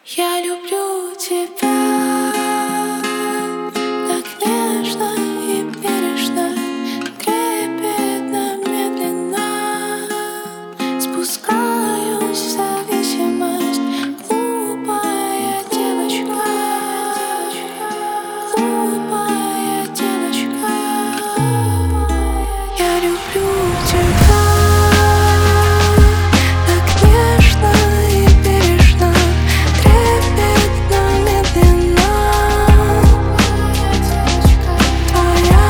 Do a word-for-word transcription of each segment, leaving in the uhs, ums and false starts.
Я люблю тебя так нежно и бережно, трепетно, медленно спускаюсь в зависимость. Глупая девочка, глупая девочка. Я люблю тебя так нежно и бережно, трепетно, медленно. Твоя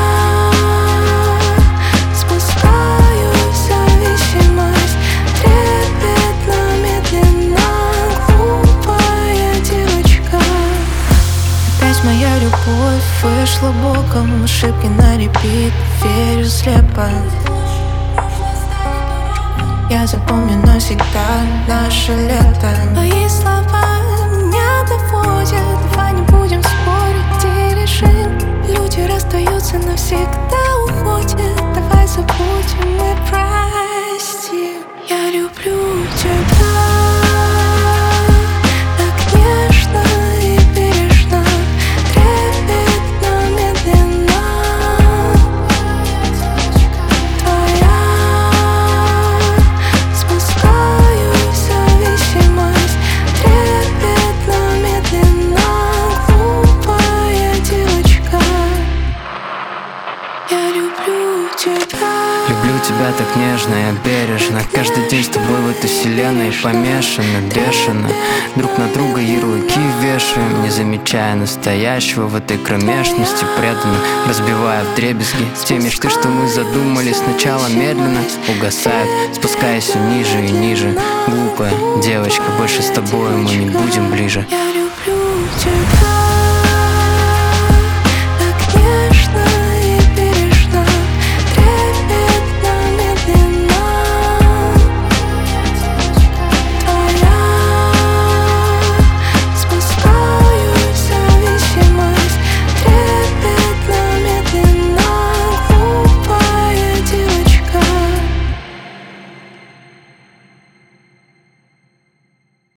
спускаюсь в зависимость, трепетно, медленно. Глупая девочка. Опять моя любовь вышла боком, ошибки на репит, верю слепо. Я запомню навсегда наше лето. Твои слова меня доводят. Давай не будем спорить и решим. Люди расстаются, навсегда уходят. Давай забудем и простим. Я люблю тебя так нежно и бережно, трепетно, медленно. Твоя спускаюсь в зависимость, трепетно, медленно. Глупая девочка. Я люблю тебя. Люблю тебя так нежно и бережно. Каждый день с тобой в этой вселенной помешаны, бешено. Друг на друга ярлыки вешаем, не замечая настоящего в этой кромешности. Преданно разбивая вдребезги те мечты, что мы задумали сначала, медленно угасают, спускаясь все ниже и ниже. Глупая девочка, больше с тобой мы не будем ближе. Я люблю тебя.